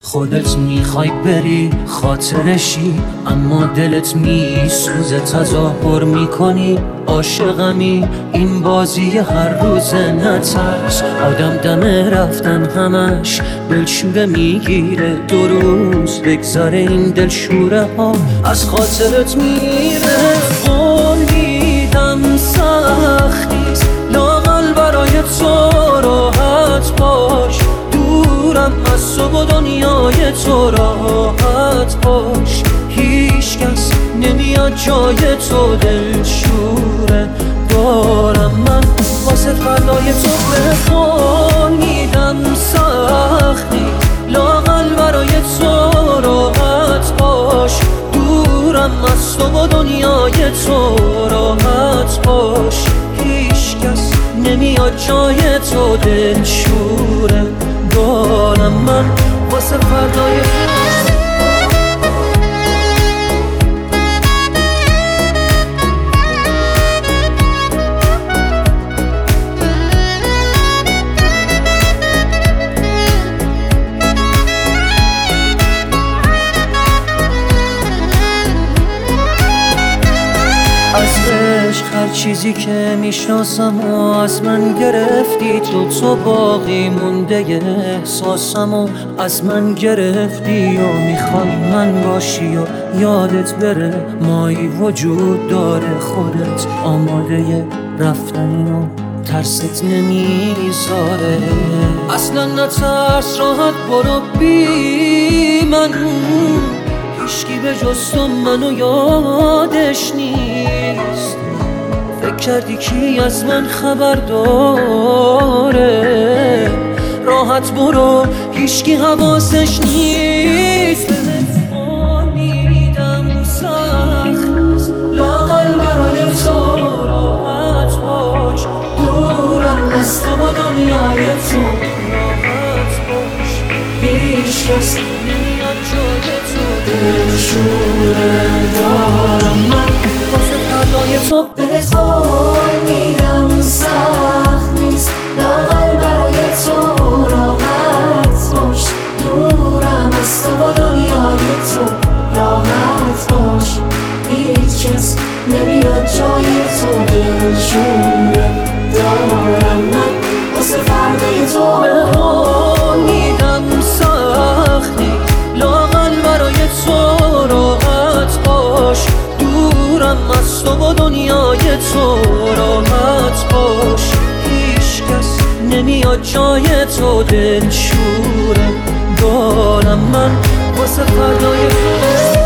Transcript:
خودت میخوای بری خاطرشی، اما دلت میسوزه تظاهر میکنی عاشقمی. این بازی هر روزه نترس، آدم دم رفتن همش دلشوره میگیره. 2 روز بگذاره این دلشوره ها از خاطرت میره. فهمیدم سختیست لااقل برای تو راحت باش، دورم از تو و دنیای تو راحت باش. هیچ کس نمیاد جای تو دلشوره دارم من واسه فردای تو. بخونیدم سختی لااقل برای تو راحت باش، دورم از تو و دنیای تو راحت باش. هیچ کس نمیاد جای تو دلشوره دارم من واسه فردای از عشق هر چیزی که میشناسم و از من گرفتی. تو باقی مونده احساسم و از من گرفتی و میخوای من باشی و یادت بره مایی وجود داره. خودت آماده رفتنی و ترست نمیذاره. اصلا نترس راحت برو بی من، هیچکی به جز تو منو یادش نیست. فکر کردی کی از من خبر داره؟ راحت برو هیچکی حواسش نیست. فهمیدم سخت لااقل برای تو راحت باش، دورم از تو و دنیای تو راحت باش. هیچ کس نمیاد جای تو دلشوره دارم من واسه فردای تو. بخونیدم سخت نیست لااقل برای تو راحت باش، دورم از تو و دنیای تو راحت باش. هیچ کس نمیاد جای تو دلشوره دارم من واسه فردای تو. بخونیدم سختی لااقل برای تو راحت باش، دورم از تو و دنیای تو راحت باش. هیچ کس نمیاد جای تو دلشوره دارم من واسه فردای تو.